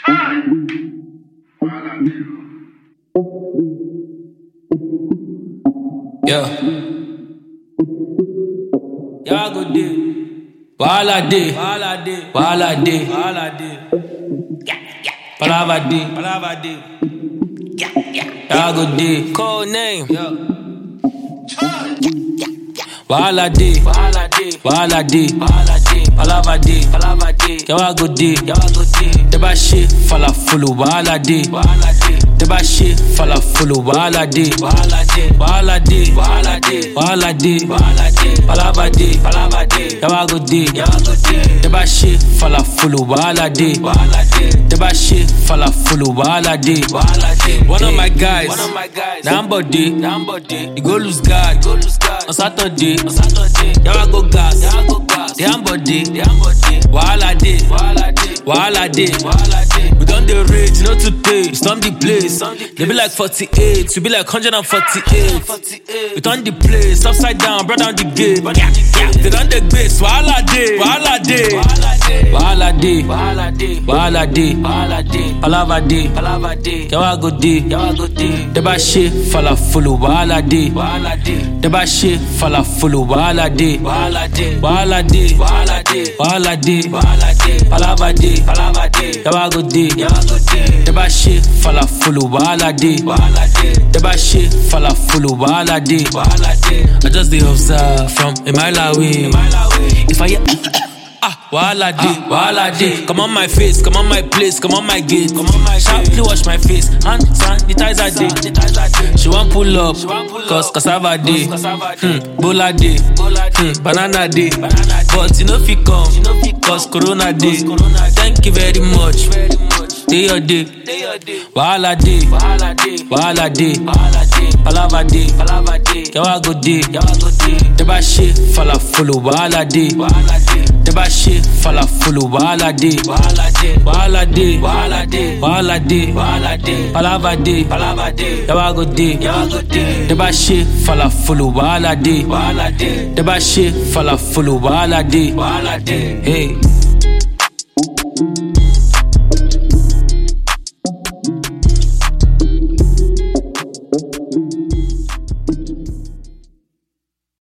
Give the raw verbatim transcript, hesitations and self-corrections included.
Yeah. Y'all go day. Wala day. Wala day. Wala day. Wala day. Palava day. Palava day. Y'all go day. Code name. Yeah. Wala day. Wala day. Wala day. Wala day. Palava day. Palava day. Y'all go day. Y'all go day. Deba shit fala fulu. Wala day. Wala day. Deba shit fala fulu. Wala day. Wala day. Wala day. Wala day. Wala day. Wala day. Palava day. Palava day. Y'all go day. Y'all go day. Deba shit fala fulu. Wala day. Wala day. Deba shit fala fulu. Wala day. Wala day. One of my guys. One of my guys. Nambo day. Nambo day. You go lose God. Go lose God. On Saturday. On Saturday. Y'all go gas. Y'all go gas. The Ambo day. The Ambo day. Wala day. Wala day. Wala day. Wala day. We done the rage, no today. Storm the place. They be like forty-eight, we be like one hundred forty-eight. We turn the place upside down, brought down the gate. They done the base. Wala day. Wala day. Wala day. Wala day. Wala day. Wala day. Palava day. Palava day. Yawa go day. Yawa go day. Deba shit fala fulu. Wala day. Wala day. Deba shit fala fulu. Wala day. Wala day. Wala day. Wala day. Wala day. Wala day. Palava day. Palava day. Yawa go day. Yawa go day. Deba shit fala fulu. Wala day. Wala day. Deba shit fala fulu. Wala day. Wala day. I just dey observe from a mile away. If I hear ah, wala day, wala day. Come on my face, come on my place, come on my gate. Come on my sharply wash my face. Hand sanitizer day. She want pull up, cause cassava day. Hmm, bola day. Hmm, banana day. But you know fi come, cause corona day. Thank you very much. Day your day, wala day, wala day, wala day, palava day, palava day, yawa go day, yawa go day. Deba shit fala fulu, wala day, wala day. Deba shit fala fulu, wala day, wala day, wala day, wala day, wala day, wala day, palava day, palava day, yawa go day, yawa go day. Deba shit fala fulu, wala day, wala day. Deba shit fala fulu, wala day, wala day. Hey.